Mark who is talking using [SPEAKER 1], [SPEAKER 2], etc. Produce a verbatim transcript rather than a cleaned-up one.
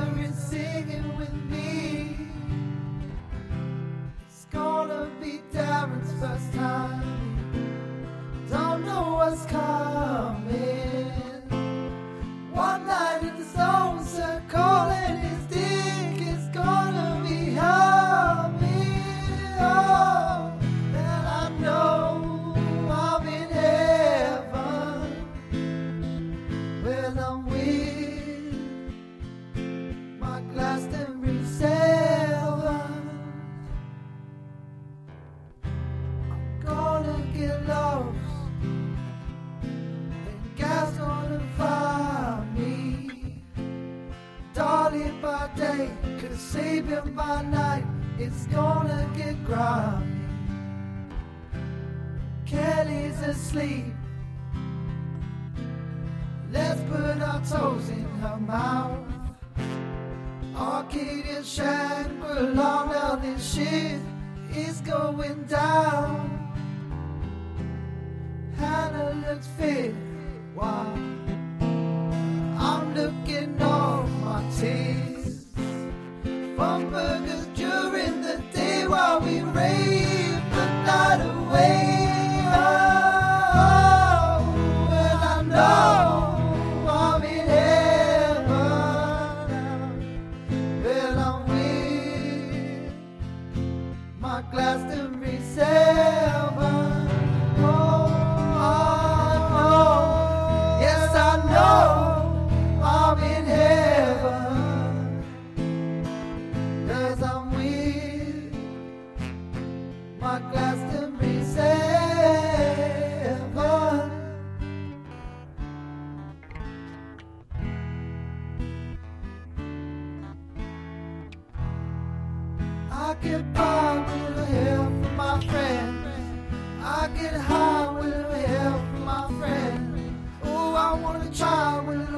[SPEAKER 1] Glastonbury singing with me. It's gonna be Darren's first time. Don't know what's coming. One night in the zone circle and his dick is gonna be humming. Oh, and I know I'm in heaven when I'm with my Glastonbury seven. I'm gonna get lost and Gaz gonna find me. Dolly by day, Kasabian by night, it's gonna get grimy. Kelly's asleep, let's put our toes in her mouth. Arcadian Shangri-La, now this shit is going down. Hannah looks fit, wow. I'm looking off my teeth from burgers during the day while we rave the night away. Oh, well I know I'm in heaven. Well I'm with my Glastonbury seven. Oh, I know, yes I know I'm in heaven, 'cause I'm with my Glastonbury seven. I get by with a help from my friends. I get high with a help from my friends. Oh, I wanna try with